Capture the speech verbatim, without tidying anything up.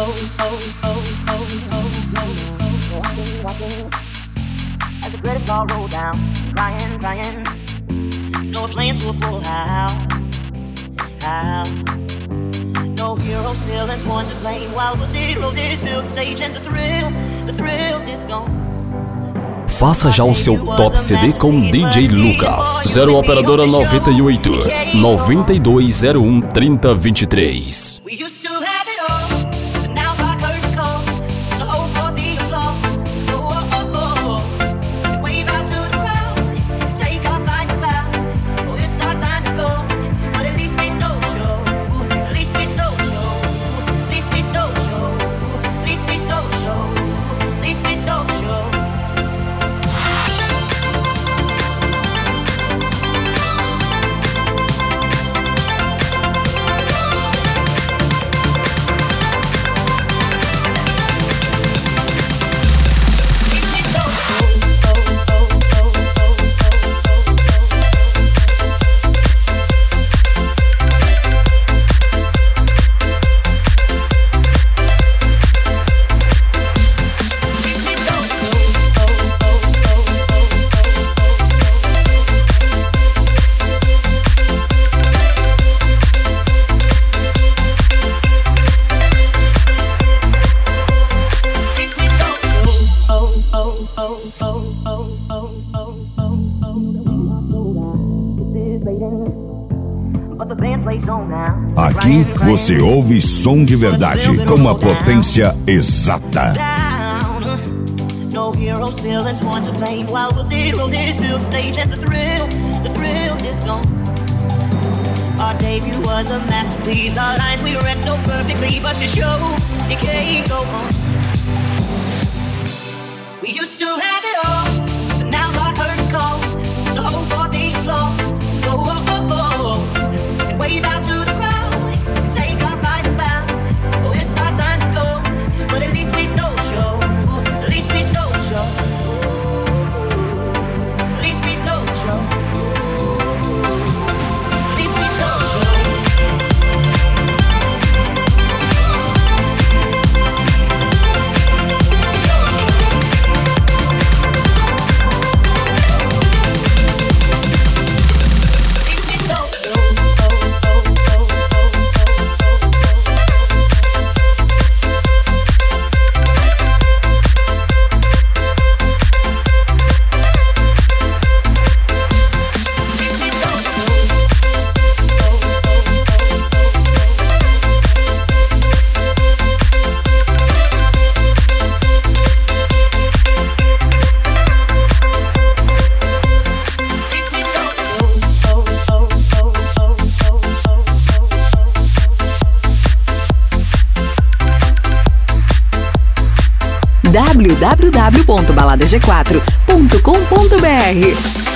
As the credits all roll down, crying, crying. No playing to a full house, house. No heroes, villains, ones to blame. While the zeros is filled the stage and the thrill, the thrill is gone. Faça já o seu top C D com D J Lucas. zero operadora noventa e oito, noventa e dois zero um, trinta, vinte e três. Aqui você ouve som de verdade com a potência exata. No heroes, villains, one to blame. While the zeros is filled stage and the thrill, the thrill is gone. Our debut was a masterpiece. Our lines we read so perfectly, but the show it can't go on. We used to have it all, but now our curtain call. So hold for the applause. Oh, oh, oh, oh. And wave out to the crowd. Take our final bow. Oh, it's our time to go, but at least we stole the show. At least we stole the show. At least we stole the show. At least we stole the show. w w w ponto balada g quatro ponto com ponto b r